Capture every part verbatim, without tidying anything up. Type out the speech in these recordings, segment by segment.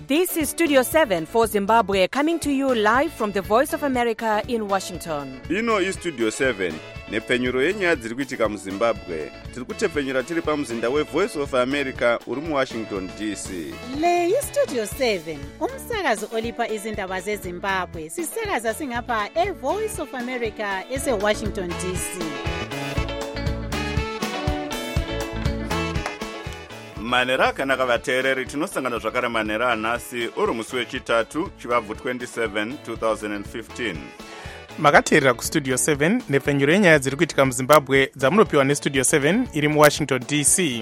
This is Studio seven for Zimbabwe, coming to you live from the Voice of America in Washington. Ino is Studio seven, nepfenyuro yenyaya dziri kuitika muZimbabwe. Tiri kutepfenyura tiri pamuzinda weVoice of America uri muWashington D C. Le iStudio seven, umsakazo olipa izindaba zeZimbabwe. Sisakaza singapha eVoice of America eseWashington D C. Manera akanaka vateereri, tinosangana zvakare manera anhasi uri musi wechitatu chivabvu twenty-seven two thousand fifteen. Makateerera kuStudio seven nepfenyuro yenyaya dziri kuitika muZimbabwe dzamunopiwa neStudio seven iri muWashington D C.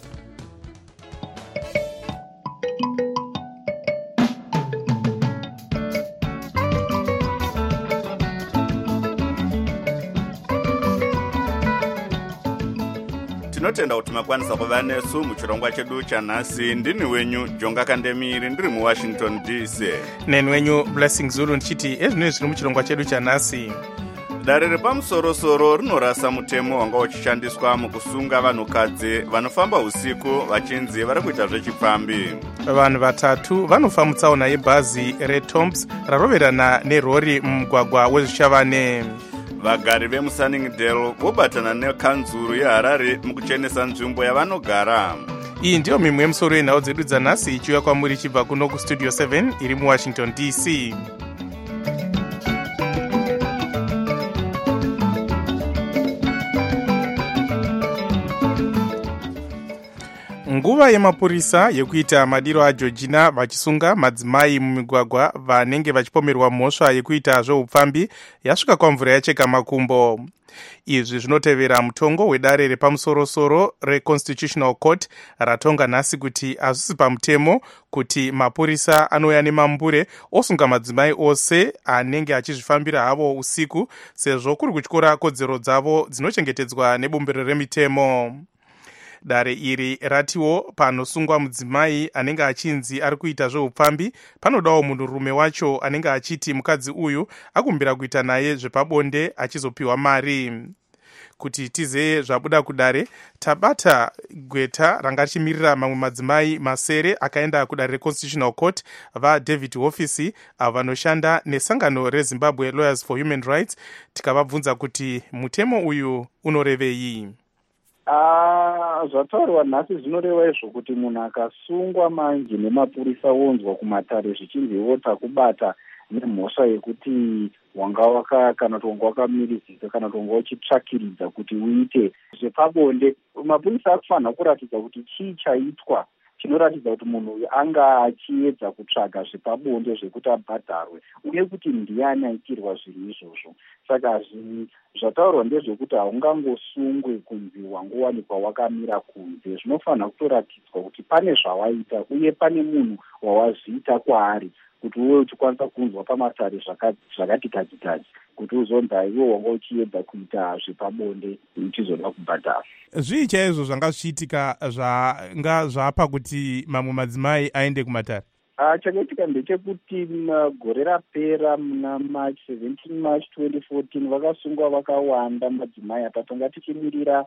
Tinotenda kuti makwanisa kuva nesu muchirongwa chedu chanhasi. Ndini wenyu Jonga Kandemiri, ndiri muWashington D C. Neni wenyu Blessing Zulu ndichiti ezvinoi zviri muchirongwa chedu chanhasi. Dare repamusoro-soro rinorasa mutemo wanga uchishandiswa mukusunga vanhukadzi vanofamba usiku vachinzi vari kuita zvechipfambi. Vanhu vatatu vanofa mutsaona yebhazi reToms raroverana nerori mumugwagwa wezvishavane. Vagari vemuSunningdale vobatana nekanzuru yeHarare mukuchenesa nzvimbo yavanogara. Iyi ndiyo mimwe yemusoro yenhau dzedu dzanhasi ichiuya kwamuri ichibva kuno kuStudio seven iri muWashington D C. Nguva yemapurisa yekuita madiro aJeorgina vachisunga madzimai mumigwagwa vanenge vachipomerwa mhosva yekuita zveupfambi yasvika kwamvura yacheka makumbo. Izvi zvinotevera mutongo wedare repamusoro-soro reConstitutional Court ratonga nhasi kuti hazvisi pamutemo kuti mapurisa anouya nemambure osunga madzimai ose anenge achizvifambira havo usiku, sezvo kuri kutyora kodzero dzavo dzinochengetedzwa nebumbiro remitemo. Dare iri ratiwo panosungwa mudzimai anenge achinzi ari kuita zveupfambi panodawo munhurume wacho anenge achiti mukadzi uyu akumbira kuita naye zvepabonde achizopiwa mari. Kuti tizeye zvabuda kudare, tabata gweta ranga richimirira mamwe madzimai masere akaenda kudare reConstitutional Court vaDavid Hofisi avo vanoshanda nesangano reZimbabwe Lawyers for Human Rights, tikavabvunza kuti mutemo uyu unorevei. Ah, zvataurwa nhasi zvinoreva izvo kuti munhu akasungwa manje nemapurisa onzwa kumatare zvichinzi votakubata nemhosva yekuti wanga waka kana kuti wanga wakamiridzika kana kuti wanga uchitsvakiridza kuti uite zvepabonde, mapurisa akufanira kuratidza kuti chii chaitwa chinoratidza kuti munhu uyu anga achiedza kutsvaga zvepabonde zvekuti abhadharwe uye kuti ndiani aitirwa zvinhu izvozvo. Saka zvataurwa ndezvekuti haungangosungwe kunzi wangowanikwa wakamira kunze. Zvinofanira kutoratidzwa kuti pane zvawaita uye pane munhu wawazviita kwaari kuti uwe uchikwanisa kunzwa pamatare zvakati kadzikadzi kuti uzonzi iwe wanga uchiedza kuita zvepabonde uchizoda kubhadhara. Zvii chaizvo zvanga zvichiitika zvanga zvapa kuti mamwe madzimai aende kumatare? Uh, chakaitika ndechekuti gore rapera muna March seventeen March twenty fourteen vakasungwa vakawanda madzimai apa tonga tichimirira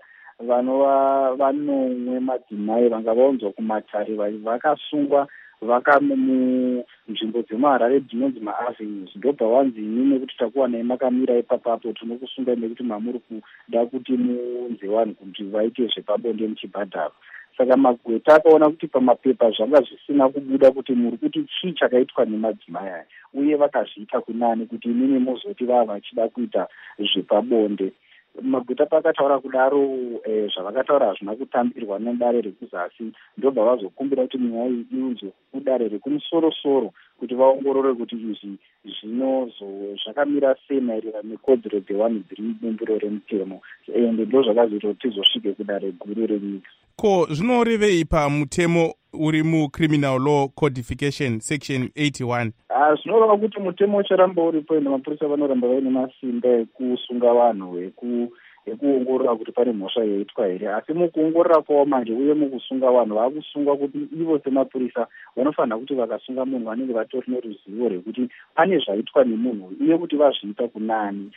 vanova vanomwe madzimai vanga vaunzwa kumatare vakasungwa vaka munzvimbo dzemuHarare dzinonzi maAvenues. Ndobva wanzi ini nekuti takuwanai makamira ipapapo tinokusunga nekuti mamuri kuda kuti muunze vanhu kuti vaite zvepabonde muchibhadharo. Saka magweta akaona kuti pamapepa zvanga zvisina kubuda kuti muri kuti chii chakaitwa nemadzimai aya uye vakazviita kunani kuti inini muzoti vava vachida kuita zvepabonde. Magweta pakataura kudaro eh, zvavakataura hazvina kutambirwa nedare rekuzasi. Ndobva vazokumbira kuti nyaya iyi iunzwe kudare rekumusoro-soro kuti vaongorore kuti izvi zvinozo zvakamira sei maererano nekodzero dzevanhu dziri mubumbiro remutemo, ende ndo zvakazoita kuti tizosvike kudare guru renyika. Ko zvinorevei pamutemo uri muCriminal Law Codification section eighty-one? Ah, zvinoreva kuti mutemo ucharamba uripo ende mapurisa vanoramba vaine masimba ekusunga vanhu eku ekuongorora kuti pane mhosva yaitwa here. Asi mukuongorora kwavo manje uye mukusunga vanhu vakusungwa kuti ivo semapurisa vanofanira kuti vakasunga munhu vanenge vatori neruzivo rwekuti pane zvaitwa nemunhu uye kuti vazviita kunani.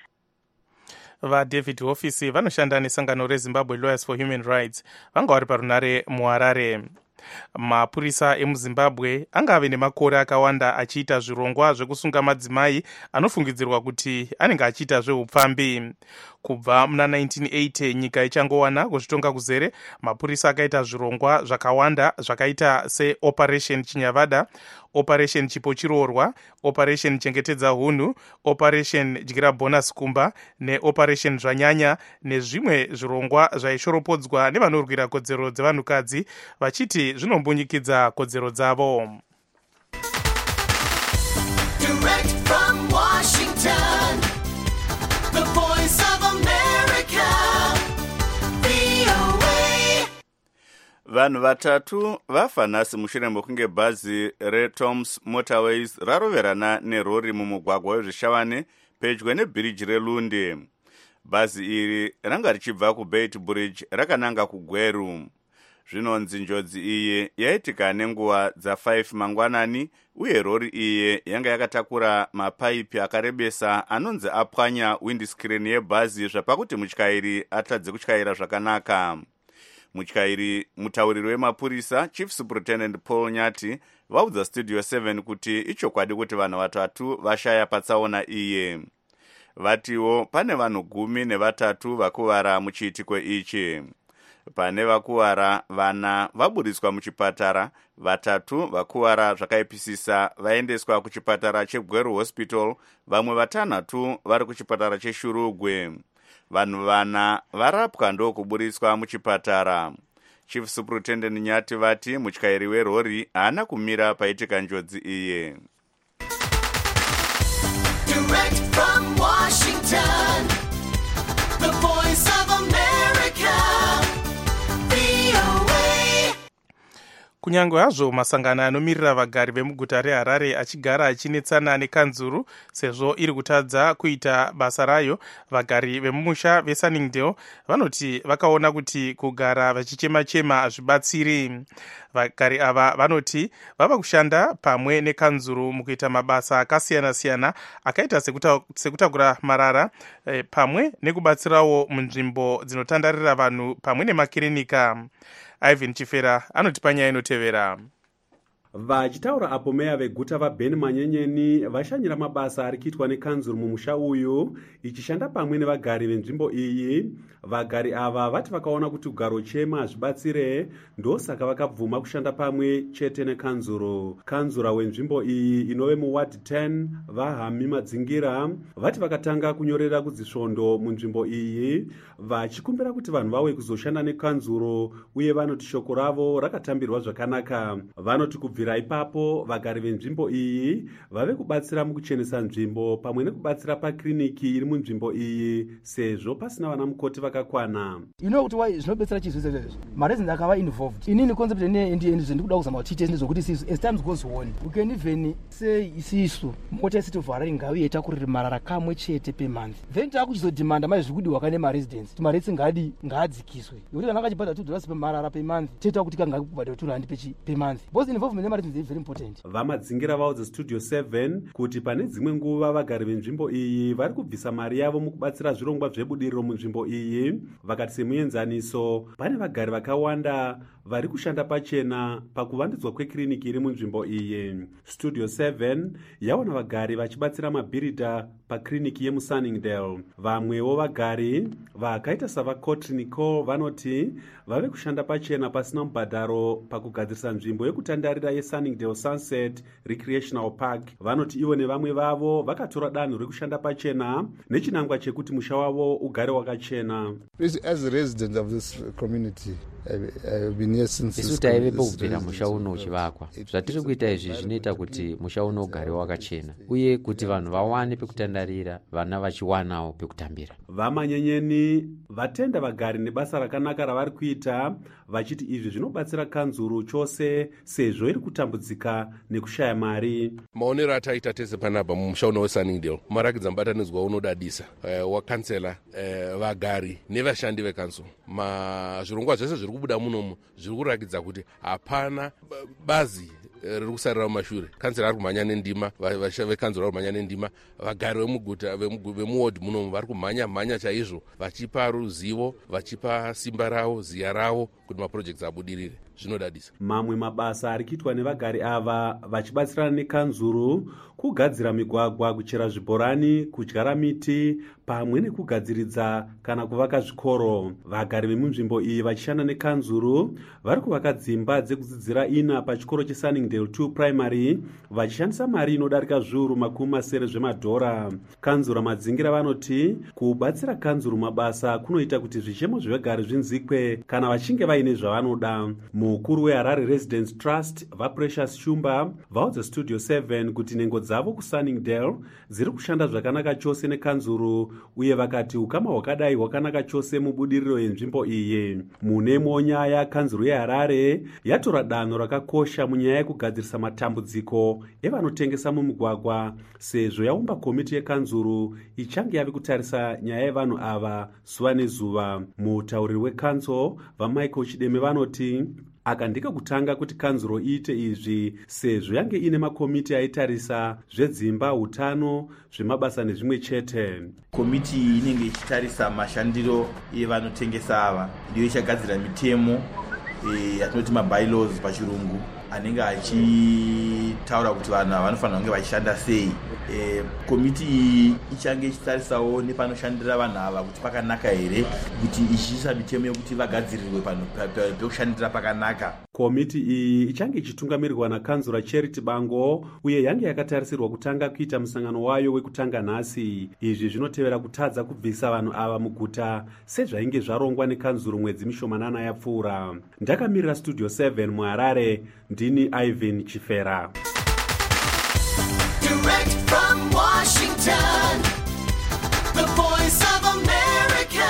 vaDavid Hofisi vanoshanda nesangano reZimbabwe Lawyers for Human Rights vanga vari parunare muHarare. Mapurisa emuzimbabwe anga ave nemakore akawanda achiita zvirongwa zvekusunga madzimai anofungidzirwa kuti anenge achiita zveupfambi. Kubva muna nineteen eighty nyika ichangowana kuzvitonga kuzere, mapurisa akaita zvirongwa zvakawanda zvakaita seoperation Chinyavada, operation Chipochiroorwa, operation Chengetedza hunhu, operation Dyira bonus kumba neoperation Zvanyanya nezvimwe zvirongwa zvaishoropodzwa nevanorwira kodzero dzevanhukadzi vachiti zvinombunyikidza kodzero dzavo. Direct from Washington, the voice of America, V O A. Vanhu vatatu vafa nhasi mushure mekunge bhazi reToms Motorways raroverana nerori mumugwagwa wezvishawani pedyo nebhiriji reLunde. Bhazi iri ranga richibva kuBeit Bridge rakananga kuGweru. Zvinonzi njodzi iyi yaitika nenguva dza5 mangwanani, uye rori iyi yanga yakatakura mapaipi akarebesa anonzi apwanya windscreen yebhazi zvapakuti mutyairi atadze kutyaira zvakanaka. Mutyairi, mutauriri wemapurisa Chief Superintendent Paul Nyati vaudza Studio seven kuti ichokwadi kuti vanhu vatatu vashaya patsaona iye. Vatiwo pane vanhu gumi nevatatu vakuvara muchiitiko ichi. Pane vakuvara vana vaburiswa muchipatara, vatatu vakuvara zvakaipisisa vaendeswa kuchipatara cheGweru Hospital, vamwe vatanhatu vari kuchipatara cheShurugwe. Vanhu vana varapwa ndokuburiswa muchipatara. Chief Superintendent Nyati vati mutyairi werori haana kumira paitika njodzi iye. Direct from Washington, the voice of America, V O A. Kunyange hazvo masangano anomirira vagari vemuguta reHarare achigara achinetsana nekanzuru sezvo iri kutadza kuita basa rayo, vagari vemumusha veSunningdale vanoti vakaona kuti kugara vachichema-chema hazvibatsiri. Vagari ava vanoti vava kushanda pamwe nekanzuru mukuita mabasa akasiyana-siyana akaita sekuta, sekutakura marara eh, pamwe nekubatsirawo munzvimbo dzinotandarira vanhu pamwe nemakirinika. Ivan Chifera anoti panyaya inotevera. Vachitaura apo meya veguta vaBen Manyenyeni vashanyira mabasa ari kuitwa nekanzuru mumusha uyu ichishanda pamwe nevagari venzvimbo iyi. Vagari ava vati vakaona kuti kugaro chema hazvibatsire, ndosaka vakabvuma kushanda pamwe chete nekanzuru. Kanzura wenzvimbo iyi inove muward ten vaHami Madzingira vati vakatanga kunyorera kudzisvondo munzvimbo iyi vachikumbira kuti vanhu vauye kuzoshanda nekanzuru, uye vanoti shoko ravo rakatambirwa zvakanaka. Vanoti kubvira ipapo vagari venzvimbo iyi vave kubatsira mukuchenesa nzvimbo pamwe nekubatsira pakliniki iri munzvimbo iyi sezvo pasina vana mukoti vakakwana. Ino kuti wai zvinobetsera chizvese izvezvo mareasons akava involved. Inini concept ndikuda kuzama kuti tiite nezvokuti as time goes on we can even say isisu mota yesiti of Harare ngauye itakurire marara kamwe chete pemonth, then takuchizodhimanda mai zvikudiwa kane maresidents kuti maretsi ngadi ngaadzikiswe, yokuti kana akachibhadha two dollars pemarara pemonth teta kuti kanga kubhadha two rand pemonth, because involvement yemaresidents is very important. Vamadzingira vaudza Studio seven kuti pane dzimwe nguva vagari venzvimbo iyi vari kubvisa mari yavo mukubatsira zvirongwa zvebudiriro munzvimbo iyi. Vakati semuenzaniso pane vagari vakawanda vari kushanda pachena pakuvandudzwa kwekliniki iri munzvimbo iyi. Studio seven yaona vagari vachibatsira mabhiridha pakliniki yemuSunningdale. Vamwewo vagari vakaita savaCotri Nicole vanoti vave kushanda pachena pasina mubhadharo pakugadzirisa nzvimbo yekutandarira yeSunningdale Sunset Recreational Park. Vanoti ivo nevamwe vavo vakatora danho rekushanda pachena nechinangwa chekuti musha wavo ugare wakachena. As a resident of this community, isu taivepo kubvira musha uno uchivakwa. Zvatiri kuita izvi zvinoita kuti musha uno ugare wakachena uye kuti vanhu vawane pekutandarira, vana vachiwanawo pekutambira. Vamanyenyeni vatenda vagari nebasa rakanaka ravari kuita, vachiti izvi zvinobatsira kanzuru chose sezvo iri kutambudzika nekushaya mari. Maonero ataita tese panapa mumusha uno weSunningdale marakidza mubatanidzwa unodadisa uh, wakansela uh, vagari nevashandi vekanzuru. Mazvirongwa zvese zviri kubuda munomu zviri kurakidza kuti hapana bazi riri kusarira mumashure. Kansela ari kumhanya nendima, vekanzura vari kumhanya nendima, vagari vemuguta vemuward munomu vari kumhanya mhanya chaizvo, vachipa ruzivo, vachipa simba ravo, ziya ravo kuti maprojects abudirire. zvinodadisa. Mamwe mabasa ari kuitwa nevagari ava vachibatsirana nekanzuru kugadzira migwagwa, kuchera zvibhorani, kudyara miti pamwe nekugadziridza kana kuvaka zvikoro. Vagari vemunzvimbo iyi vachishanda nekanzuru vari kuvaka dzimba dzekudzidzira ina pachikoro cheSunningdale two Primary vachishandisa mari inodarika zviuru makumi masere zvemadhora. Kanzura Madzingira vanoti kubatsira kanzuru mabasa kunoita kuti zvichemo zvevagari zvinzikwe kana vachinge vaine zvavanoda. Mukuru weHarare Residence Trust vaPrecious Shumba vaudza Studio seven kuti nhengo dzavo kuSunningdale dziri kushanda zvakanaka chose nekanzuru, uye vakati ukama hwakadai hwakanaka chose mubudiriro yenzvimbo iyi. Munemo nyaya, kanzuru yeHarare yatora danho rakakosha munyaya yekugadzirisa matambudziko evanotengesa mumigwagwa, sezvo yaumba komiti yekanzuru ichange yave kutarisa nyaya yevanhu ava zuva nezuva. Mutauriri wekanzo vaMichael Chideme vanoti aka ndiko kutanga kuti kanzuro iite izvi, sezvo yange ine makomiti aitarisa zvedzimba, utano, zvemabasa nezvimwe chete. Komiti iyi inenge ichitarisa mashandiro evanotengesa ava, ndiyo ichagadzira mitemo yatinoti mabylaws pachirungu, anenge achitaura kuti vanhu vanofanira kunge vachishanda sei. E, komiti iyi ichange ichitarisawo nepanoshandira vanhu ava kuti pakanaka here, kuti ichiisa mitemo yokuti vagadzirirwe panhu pekushandira pakanaka. Komiti iyi ichange ichitungamirirwa nakanzura Charity Bango, uye yange yakatarisirwa kutanga kuita musangano wayo wekutanga nhasi. Izvi zvinotevera kutadza kubvisa vanhu ava muguta sezvainge zvarongwa nekanzuru mwedzi mishomanana yapfuura. Ndakamirira Studio seven muHarare, ndini Ivan Chifera. Direct from Washington, the voice of America,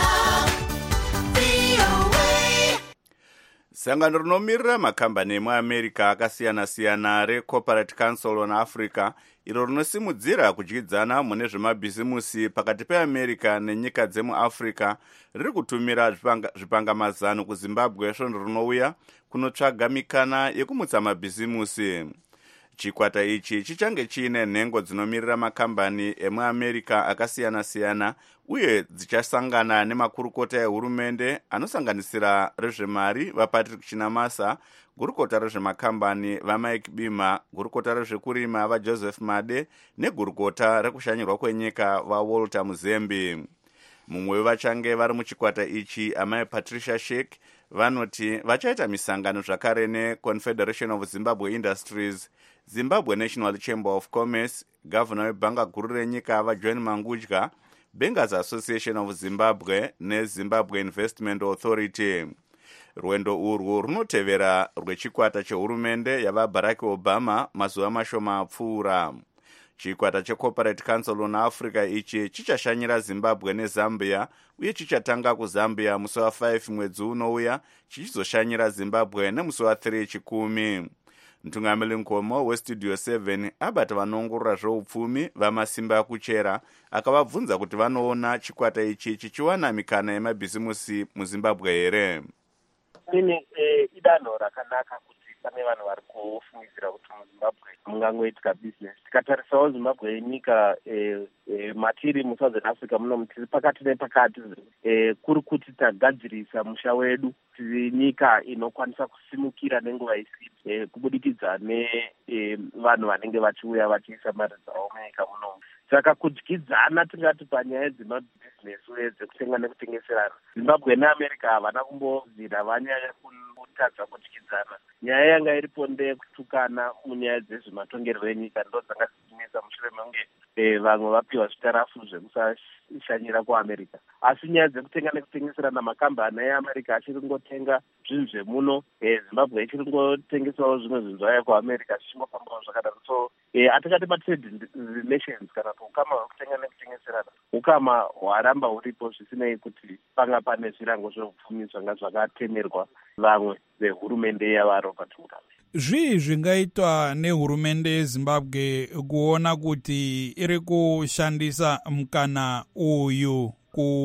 V O A. Sangano rinomirira makambani emuAmerica akasiyana-siyana reCorporate Council on Africa iro rinosimudzira kudyidzana mune zvemabhizimusi pakati peAmerica nenyika dzemuAfrica riri kutumira zvipanga, zvipangamazano kuZimbabwe svondo rinouya kunotsvaga mikana yekumutsa mabhizimusi. Chikwata ichi chichange chiine nhengo dzinomirira makambani emuAmerica akasiyana-siyana uye dzichasangana nemakurukota ehurumende anosanganisira rezvemari vaPatrick Chinamasa, gurukota rezvemakambani vaMike Bima, gurukota rezvekurima vaJoseph Made negurukota rekushanyirwa kwenyika vaWalter Muzembi. Mumwe wevachange vari muchikwata ichi, amai Patricia Sheik, vanoti vachaita misangano zvakare neConfederation of Zimbabwe Industries, Zimbabwe National Chamber of Commerce, Governor webhanga guru renyika vaJohn Mangudya, Bankers Association of Zimbabwe neZimbabwe Investment Authority. Rwendo urwu runotevera rwechikwata chehurumende yavaBarack Obama mazuva mashoma apfuura. Chikwata cheCorporate Council on Africa ichi chichashanyira Zimbabwe neZambia uye chichatanga kuZambia musi wafive mwedzi unouya, chichizoshanyira Zimbabwe nemusi wathiree chikumi. Mtungamiri Nkomo weStudio seven abata vanongorora zveupfumi vamasimba akuchera akavabvunza kuti vanoona chikwata ichi chichiwana mikana yemabhizimusi muZimbabwe here. Ine eh, idanho rakanaka kuti pane vanhu vari kufungidzira kuti muZimbabwe mungangoitika business. Tikatarisawo Zimbabwe nyika eh, eh, matiri muSouthern Africa muno tiri pakati nepakati, eh, kuri kuti tagadzirisa musha wedu tiri nyika inokwanisa kusimukira nenguva isipi, eh, kubudikidza nevanhu eh, vanenge vachiuya vachiisa mari dzavo munyika muno. Saka kudyidzana tingati panyaya dzemabhizinesi uye dzekutenga nekutengeserana, Zimbabwe neAmerica havana kumbobvira vanyaya kutadza kudyidzana. Nyaya yanga iripo ndeyekutukana munyaya dzezvematongerero enyika, ndo dzanga dzichinetsa mushure mekunge e, vamwe vapiwa zvitarafu zvekusashanyira kuAmerica. Asi nyaya dzekutenga nekutengeserana, makambani eAmerica achiri kungotenga zvinhu zvemuno, e, Zimbabwe ichiri kungotengesawo zvimwe zvinhu zvayo kuAmerica zvichingofambawo zvakadaro. So e, atingati matrade relations kana ukama hwekutenga nekutengeserana ukama hwaramba huripo, zvisinei kuti panga pane zvirango zveupfumi zvanga zvakatemerwa vamwe vehurumende yavaRobert Mugabe. Zvii zvingaitwa nehurumende yeZimbabwe kuona kuti iri kushandisa mukana uyu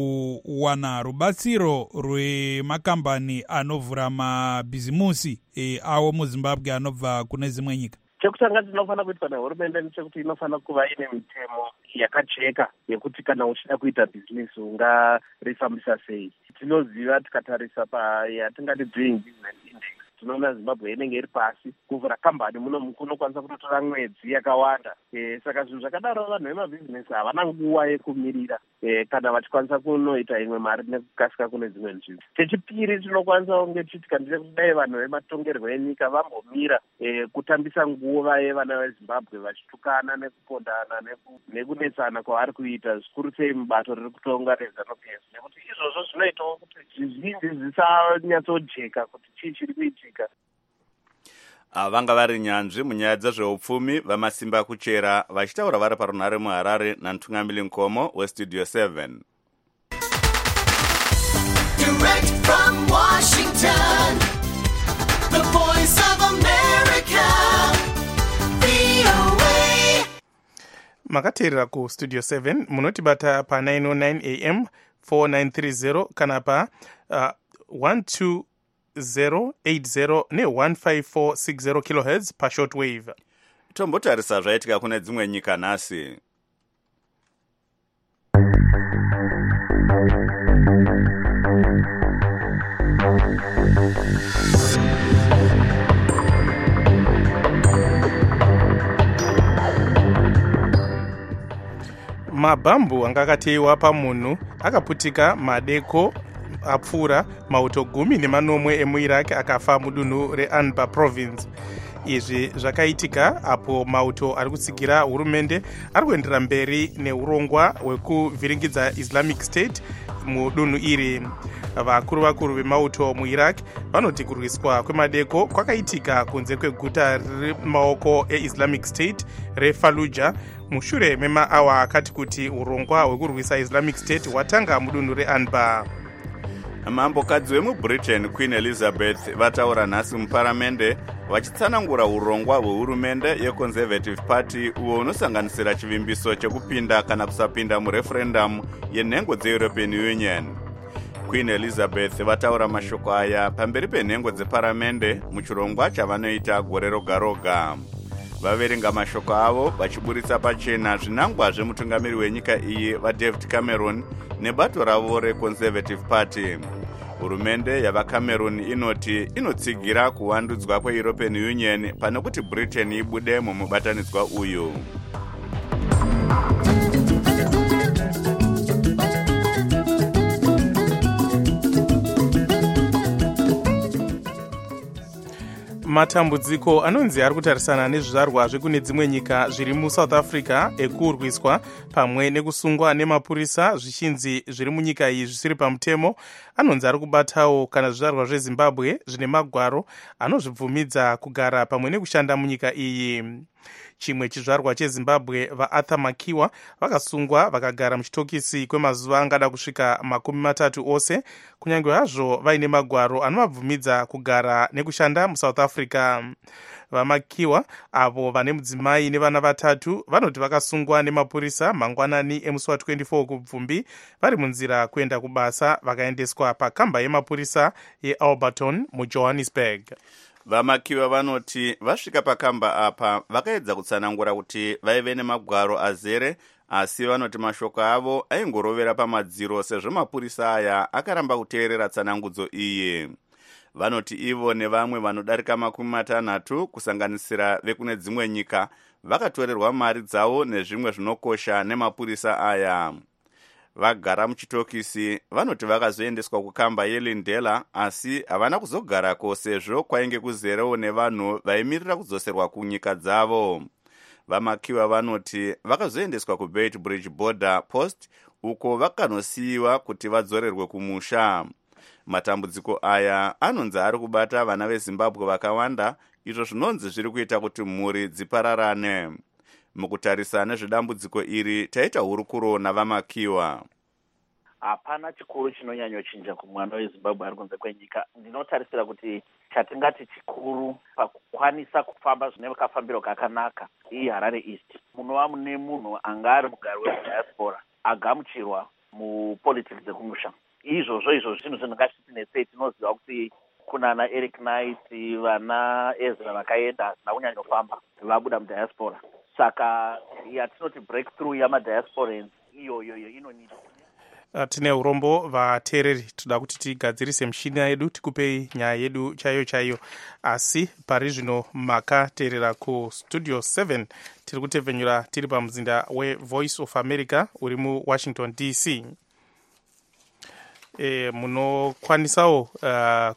kuwana rubatsiro rwemakambani anovhura mabhizimusi e, awo muZimbabwe anobva kune dzimwe nyika? Chekutanga chinofanira kuitwa nehurumende ndechekuti inofanira kuva ine mitemo yakajeka yekuti kana uchida kuita bhizinesi ungarifambisa sei. Tinoziva tikatarisa payatingati doing business index, tinoona zimbabwe inenge iri pasi. Kuvhura kambani muno kunokwanisa kutotora mwedzi yakawanda. E, saka zvinhu zvakadaro vanhu vemabhizinesi havana nguva yekumirira e, kana vachikwanisa kunoita imwe mari nekukasika kune dzimwe nzvimbo. Chechipiri tinokwanisa kunge tichiti kandire kudai vanhu vematongerwo enyika vambomira e, kutambisa nguva yevana vezimbabwe vachitukana nekupondana neku, nekunetsana kwavari kuita zvikuru sei mubato riri kutonga reZANU-P F, nekuti izvozvo zvinoitawo kuti zvizhinji zvisanyatsojeka kuti chii chiri kuitika. vanga vari nyanzvi munyaya dzezveupfumi vamasimba kuchera vachitaura vari parunhare muharare nantungamiri nkomo westudio seven. Direct from Washington, the voice of America, V O A. makateerera kustudio seven munotibata pa nine oh nine a m four nine three zero kana pa uh, one two zero eight zero ne one five four six zero kilohertz pa shortwave. Tombotarisa zvaitika kune dzimwe nyika nhasi. Mabhambu anga akateiwa pamunhu akaputika madeko apfuura mauto gumi nemanomwe emuiraq akafa mudunhu reanbar province. Izvi zvakaitika apo mauto ari kutsigira hurumende ari kuendera mberi neurongwa hwekuvhiringidza Islamic State mudunhu iri. Vakuru vakuru vemauto muiraq vanoti kurwiswa kwemadeko kwakaitika kunze kweguta riri maoko eislamic state refallujah mushure memaawa akati kuti urongwa hwekurwisa Islamic State hwatanga mudunhu reanbar. Mambokadzi wemubritain Queen Elizabeth vataura nhasi muparamende vachitsanangura urongwa hwehurumende yeconservative party uwo unosanganisira chivimbiso chekupinda kana kusapinda mureferendum yenhengo dzeeuropean union. Queen Elizabeth vataura mashoko aya pamberi penhengo dzeparamende muchirongwa chavanoita gore roga roga. Vaverenga mashoko avo vachiburitsa pachena zvinangwa zvemutungamiri wenyika iyi vaDavid Cameron nebato ravo reconservative party. Hurumende yavaCameron inoti inotsigira kuwandudzwa kweEuropean Union pane kuti Britain ibude mumubatanidzwa uyu. Matambudziko anonzi ari kutarisana nezvizvarwa zvekune dzimwe nyika zviri muSouth Africa ekurwiswa pamwe nekusungwa nemapurisa zvichinzi zviri munyika iyi zvisiri pamutemo anonzi ari kubatawo kana zvizvarwa zveZimbabwe zvine magwaro anozvibvumidza kugara pamwe nekushanda munyika iyi. Chimwe chizvarwa cheZimbabwe vaArthur Makiwa vakasungwa vakagara muchitokisi kwemazuva angada kusvika makumi matatu ose kunyange hazvo vaine magwaro anovabvumidza kugara nekushanda muSouth Africa. VaMakiwa avo vane mudzimai nevana vatatu vanoti vakasungwa nemapurisa mangwanani emusi wa24 kubvumbi vari munzira kuenda kubasa vakaendeswa pakamba yemapurisa yeAlberton muJohannesburg. VaMakiwa vanoti vasvika pakamba apa vakaedza kutsanangura kuti vaive nemagwaro azere asi vanoti mashoko avo aingorovera pamadziro sezvo mapurisa aya akaramba kuteerera tsanangudzo iyi. Vanoti ivo nevamwe vanodarika makumi matanhatu kusanganisira vekune dzimwe nyika vakatorerwa mari dzavo nezvimwe zvinokosha nemapurisa aya. Vagara muchitokisi vanoti vakazoendeswa kukamba yeLindela asi havana kuzogarako sezvo kwainge kuzerewo nevanhu vaimirira kudzoserwa kunyika dzavo. VaMakiwa vanoti vakazoendeswa kuBeitbridge Border Post uko vakanosiyiwa kuti vadzorerwe kumusha. Matambudziko aya anonzi ari kubata vana veZimbabwe vakawanda izvo zvinonzi zviri kuita kuti mhuri dzipararane. Mukutarisa nezvedambudziko iri taita hurukuro navaMakiwa. Hapana chikuru chinonyanyochinja kumwana weZimbabwe ari kunze kwenyika. Ndinotarisira kuti chatingati chikuru pakukwanisa kufamba zvine kafambiro kakanaka iHarare East. Munova mune munhu anga ari mugari wediaspora agamuchirwa mupolitics dzekumusha. Izvozvo izvozvo zvinhu zvindingachitinetsei. Tinoziva kuti kunana Eric Knight vana Ezra vakaenda hasina kunyanyofamba vabuda mudiaspora. Saka yatinoti breakthrough yamadiasporans iyoyo inonita. Uh, tine urombo vateereri toda kuti tigadzirise mishina yedu tikupei nyaya yedu chaiyo chaiyo, asi pari zvino makateerera kustudio seven tiri kutevhenyura tiri pamuzinda wevoice of America uri muwashington D C. E, munokwanisawo uh,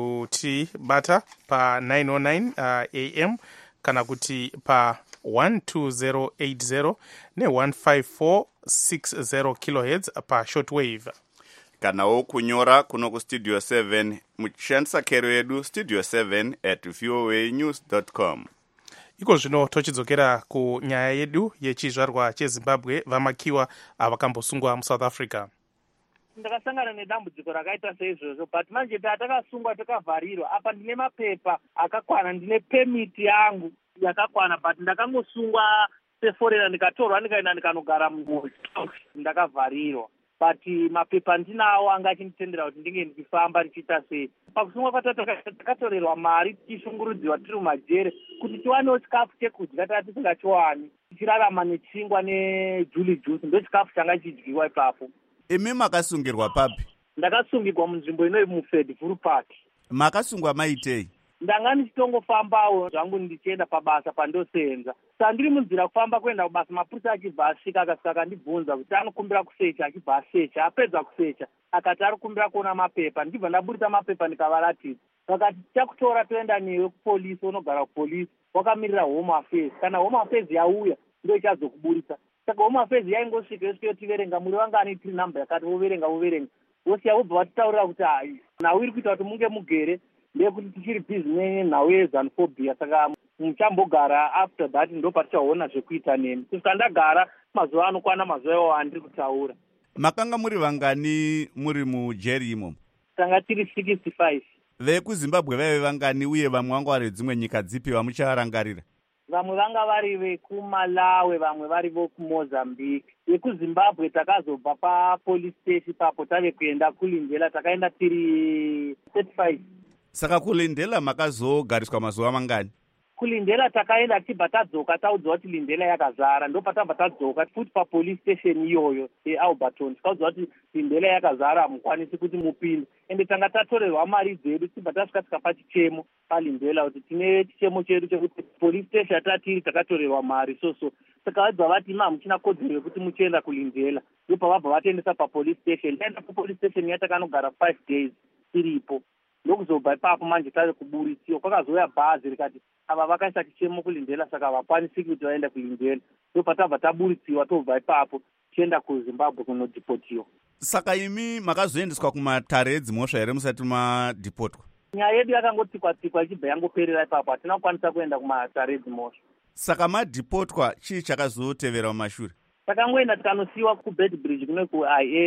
kutibata pa nine oh nine uh, A M kana kuti pa one two zero eight zero ne one five four six zero kilohertz pa shortwave. Kanawo kunyora kuno ku studio seven muchishandisa kero yedu studio seven at voa news dot com. Iko zvino tochidzokera kunyaya yedu yechizvarwa chezimbabwe vamakiwa avakambosungwa muSouth Africa. Ndakasangana nedambudziko rakaita seizvozvo, but manje takasungwa takavharirwa. Apa ndine mapepa akakwana, ndine permit yangu yakakwana, but ndakangosungwa seforera ndikatorwa ndikaenda ndikanogara mugosi ndakavharirwa. But mapepa ndinawo anga achinditendera kuti ndinge ndichifamba ndichiita sei. Pakusungwa patatu takatorerwa mari tichishungurudziwa tiri mumajere kuti tiwanewo chikafu chekudya tanga tisingachiwani, tichirarama nechingwa nejuli juice, ndo chikafu changa chidyiwa ipapo. Imi makasungirwa papi? Ndakasungirwa munzvimbo inoi muFedville Park. Makasungwa maitei? Ndanga ndichitongofambawo zvangu ndichienda pabasa pandosenza. Saka ndiri munzira kufamba kuenda kubasa, mapurisa achibva asvika akasvika akandibvunza kuti anokumbira kusecha, achibva asecha. Apedza kusecha akati ari kumbira kuona mapepa, ndibva ndaburisa mapepa ndikavaratidza. Vakati tichakutora toenda newe kupolisi, unogara kupolisi, wakamirira home affairs. Kana home affairs yauya ndo ichazokuburisa. Saka home affairs yaingosvika yosvika yotiverenga, muri vangani tiri namba yakati voverenga voverenga. Vosiya vobva vatitaurira kuti hai nhau iri kuita kuti munge mugere ndeyekuti tichiri bhizi nenhau yezanophobia. Saka muchambogara, after that ndo patichaona zvekuita nemi. Kusvika ndagara mazuva anokwana mazuva iwawo andiri kutaura. Makanga muri vangani muri mujeri imomo? Tanga tiri sixty-five. VekuZimbabwe vaive vangani uye vamwe vanga vari dzimwe nyika dzipi vamucharangarira? Vamwe vanga vari vekumalawi, vamwe vari vokumozambique. VekuZimbabwe takazobva papolice station papo tave kuenda kuLindela, takaenda tiri thirty-five. Saka kuLindela makazogariswa mazuva mangani? kuLindela takaenda tibva tadzoka taudzwa kuti Lindela yakazara, ndo patabva tadzoka futi papolice station iyoyo yeAlberton tikaudzwa kuti Lindela yakazara hamukwanisi kuti mupinde. Ende tanga tatorerwa mari dzedu tibva tasvika tikapa chichemo paLindela kuti tine chichemo chedu chekuti police station tatiri takatorerwa mari so so. Saka vabva vati ima hamuchina kodzero yekuti muchienda kuLindela, ndo pavabva vatiendesa papolice station. Taenda kupolice station yatakanogara five days tiripo. Ndokuzobva ipapo manje tave kuburisiwa, kwakazouya bhazi rikati ava vakaisa chichemo kuLindela saka havakwanisi kuti vaenda kuLindela. Ndo patabva taburisiwa tobva ipapo tichienda kuZimbabwe kunodhipotiwa. Saka imi makazoendeswa kumatare edzimhosva here musati madhipotwa? Nyaya yedu yakangotsikwa-tsikwa ichibva yangoperera ipapo, hatina kukwanisa kuenda kumatare edzimhosva. Saka madhipotwa chii chakazotevera mumashure? Takangoenda tikanosiyiwa kuBedbridge kune kuI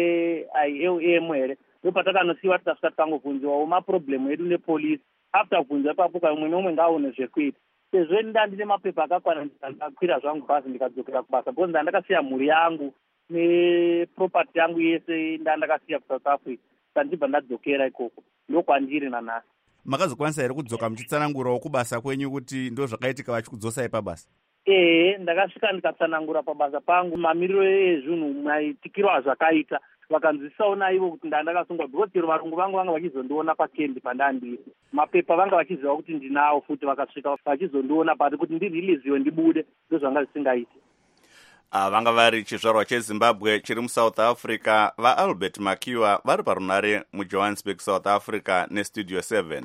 A M here. Ndo patakanosiyiwa tikasvika tikangovhunziwawo maproblemu edu nepolisi. After kubvunzwa ipapo kamwe nomwe ngaone zvekuita. Sezvo ndandine mapepa akakwana ndikakwira zvangu bhazi ndikadzokera kubasa, because ndandakasiya mhuri yangu neproperty yangu yese ndandakasiya kuSouth Africa. Saka ndibva ndadzokera ikoko, ndokwandiri nanhasi. Makazokwanisa here kudzoka muchitsanangurawo kubasa kwenyu kuti ndo zvakaitika vachikudzosai pabasa? Ehe, ndakasvika ndikatsanangura pabasa pangu mamiriro ezvinhu maitikiro azvakaita. Vakanzisawo naivo kuti ndandakasungwa, because chero varungu vangu vanga vachizondiona pakendi pandandiri. Mapepa vanga vachiziva kuti ndinawo futi, vakasvika vachizondiona pati kuti ndiriliziwe ndibude, ndozvanga zvisingaiti. Ah, vanga vari chizvarwa cheZimbabwe chiri muSouth Africa, vaAlbert Makiwa vari parunare muJohannesburg, South Africa nestudio seven.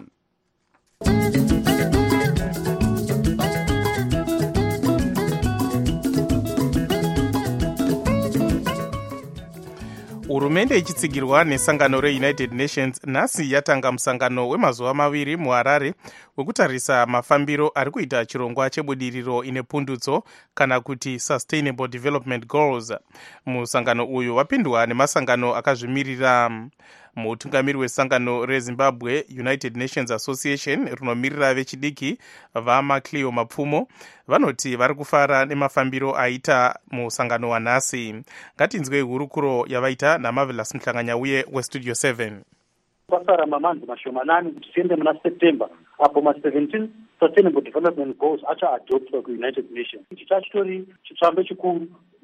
Hurumende ichitsigirwa nesangano reUnited Nations nhasi yatanga musangano wemazuva maviri muHarare wekutarisa mafambiro ari kuita chirongwa chebudiriro ine pundutso kana kuti Sustainable Development Goals. Musangano uyu wapindwa nemasangano akazvimirira. Mutungamiri wesangano reZimbabwe United Nations Association rinomirira vechidiki vaMacleo Mapfumo vanoti vari kufara nemafambiro aita musangano wanhasi. Ngatinzwe hurukuro yavaita naMarvelous Mhlanganyauye westudio seven. Pasara mamanzi mashomanani kuti tiende muna September apo ma seventeen Sustainable Development Goals acha adoptwa kuUnited Nations. Ichi chachitori chitsvambe chikuru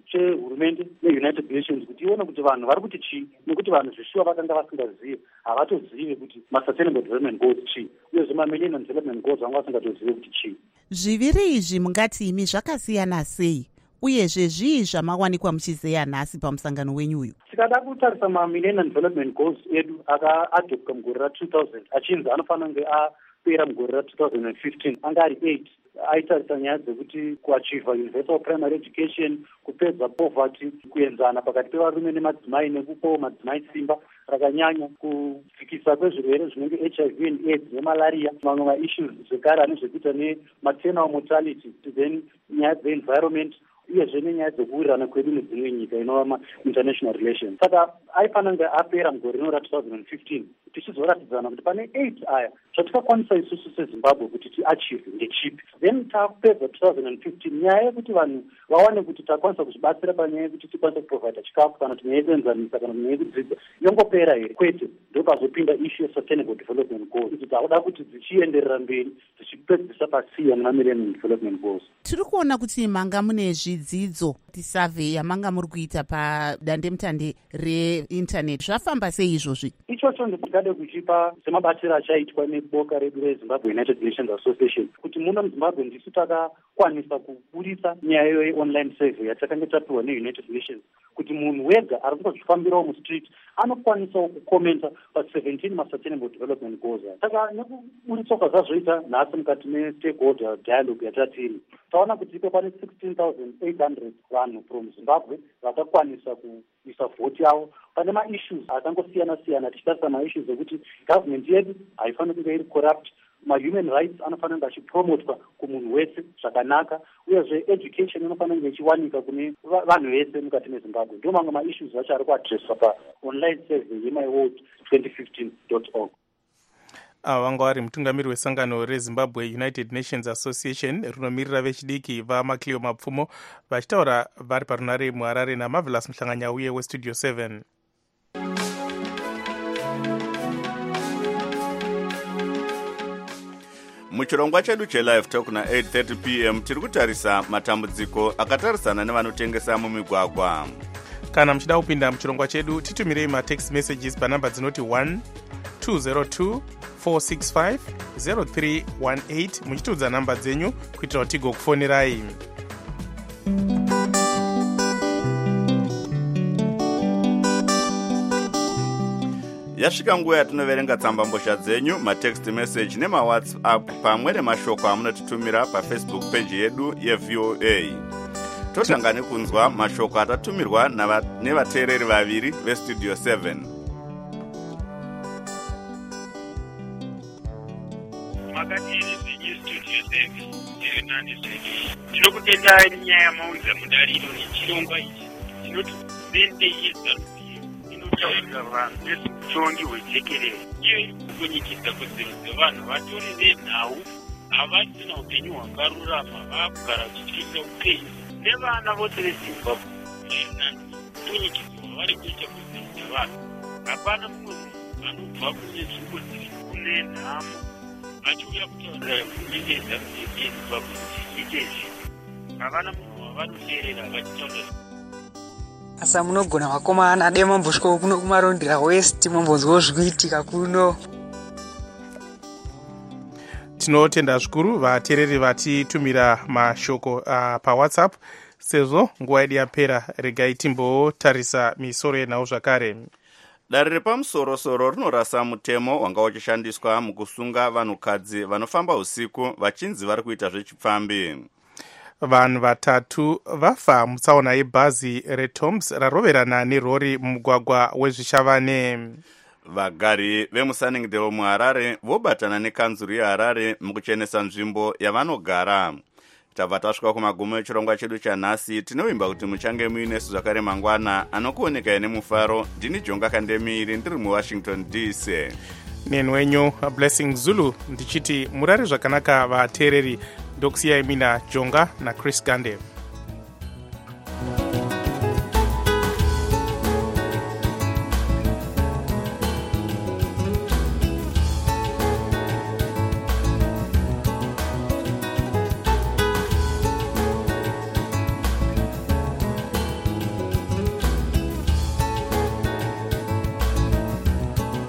chehurumende neunited nations kuti ione kuti vanhu vari kuti chii, nekuti vanhu zvishuwa vakanga vasingazivi, havatozive kuti masustainable development goals chii, uyezve mamillennium development goals vanga vasingatozive kuti chii. Zviviri izvi mungati imi zvakasiyana sei, uyezve zvii zvamawanikwa muchizeya nhasi pamusangano wenyu uyu? Tikada kutarisa mamillennium development goals edu akaadopta mugore ra two thousand achinzi anofanira kunge apera mugore ra two thousand fifteen, anga ari eight. Aitarisa nyaya dzekuti kuachievha universal primary education, kupedza poverty, kuenzana pakati pevarume nemadzimai nekupawo madzimai simba rakanyanya, kudzikisa kwezvirwere zvinenge H I V and AIDS nemalaria, mamwe maissues zvekare ane zvekuita nematernal mortality, then nyaya dzeenvironment, uyezve nenyaya dzekuwirirana kwedu nedzimwe nyika inova ma-international relations. Saka aifanira kunge apera mugore rino ra two thousand fifteen tichizoratidzana kuti pane eight aya zvatikakwanisa isusu sezimbabwe kuti tiachieve ndechipi. Then tapedza two thousand fifteen nyaya yekuti vanhu vawane kuti takwanisa kuzvibatsira panyaya yekuti tikwanisa kuprovida chikafu kana kuti nyaya yekuenzanisa kana kuti nyaya yekudzidza yongopera here. Kwete, ndopazopinda issue yesustainable development goals kuti takuda kuti dzichienderera mberi dzichipedzisa pasiya nemamillennium development goals. Tiri kuona kuti manga mune zvidzidzo tisurvey yamanga muri kuita padandemutande reinternet, zvafamba sei izvozvi? Ichocho ndikade kuchipa semabatiro achaitwa neboka redu reZimbabwe United Nations Association kuti muno muZimbabwe ndisu takakwanisa kuburisa nyaya yeonline survey yatakanga tapiwa neUnited Nations kuti munhu wega ari kungozvifambirawo mustreet anokwanisawo kukomenta pa-seventeen ma-sustainable development goals. Saka nekuburisa kwazvazoita nhasi mukati me-stakeholder dialogue yatatiri, taona kuti ipo pane sixteen thousand eight hundred vanhu from Zimbabwe vakakwanisa kuisa vhoti yavo pane ma-issues akangosiyana-siyana, tichitarisa ma-issues ekuti government yedu haifaniri kunge iri corrupt, ma-human rights anofanira kunge achipromotwa kumunhu wese zvakanaka, uyezve education inofanira kunge ichiwanika kune vanhu vese mukati meZimbabwe. Ndo mamwe ma-issues acho ari kuadresswa pa-online survey yemyworld twenty fifteen dot org. ava vanga vari mutungamiri wesangano reZimbabwe United Nations Association rinomirira vechidiki vaMacleo Mapfumo vachitaura vari parunare muHarare naMarvelous Muhlanganya uye westudio seven. muchirongwa chedu chelive talk na eight thirty p m tiri kutarisa matambudziko akatarisana nevanotengesa mumigwagwa. Kana muchida kupinda muchirongwa chedu titumirei matext messages panhamba dzinoti one two zero two four six five zero three one eight muchitiudza nhamba dzenyu kuitira kuti tigokufonerai. Yasvika nguva yatinoverenga tsambambozha dzenyu, matext message nemawhatsapp pamwe nemashoko amunotitumira pafacebook page yedu yeV O A. Totanga nekunzwa mashoko atatumirwa nevateereri vaviri vestudio seven. Makatiri zvinyi studio seven tiri nani studio. Tinokutendai nyaya yamaunza mudariro yechirongwa ichi. Tinoti hurumende yeZimbabwe inotaurira vanhu nezvemutongi hwejekerere. Iyo iri kukunyikisa kodzero dzevanhu vatori nenhau havasina upenyu hwakarurama, vaakugara vachityisa upenyu nevana vose veZimbabwe kunyikidzwa vari kuita kodzero dzevanhu. Hapana mumwe munhu anobva kune nzvimbo dziri kune nhamo achiuya kutaurira hurumende yeZimbabwe kuti iite zvinhu. Havana munhu wavanoteerera vachitaura. Asa munogona vakomana dai mambosvikawo kuno kumarondera west mambonzwawo zvikuitika kuno. Tinotenda zvikuru vateereri vatitumira mashoko uh, pawhatsapp. Sezvo nguva yedu yapera, regai timbotarisa misoro yenhau zvakare. Dare repamusorosoro rinorasa mutemo wanga uchishandiswa mukusunga vanhukadzi vanofamba usiku vachinzi vari kuita zvechipfambi. Vanhu vatatu vafa mutsaona yebhazi reToms raroverana nerori mumugwagwa wezvishavane. Vagari vemuSunningdale muHarare vobatana nekanzuru yeHarare mukuchenesa nzvimbo yavanogara. Tabva tasvika kumagumo echirongwa chedu chanhasi. Tinovimba kuti muchange muinesu zvakare mangwana. Anokuonekai nemufaro ndini Jonga Kandemiri ndiri muWashington D C. Neni wenyu Blessing Zulu ndichiti murare zvakanaka vateereri. Ndokusiyai mina Jonga na Chris Gande.